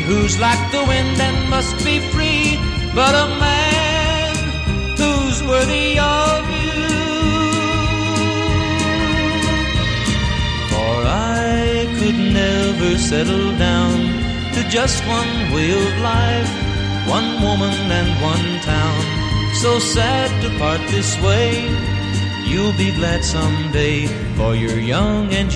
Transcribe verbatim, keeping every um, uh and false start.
who's like the wind and must be free, but a man who's worthy of you. For I could never settle down to just one way of life, one woman and one town. So sad to part this way. You'll be glad someday, for you're young and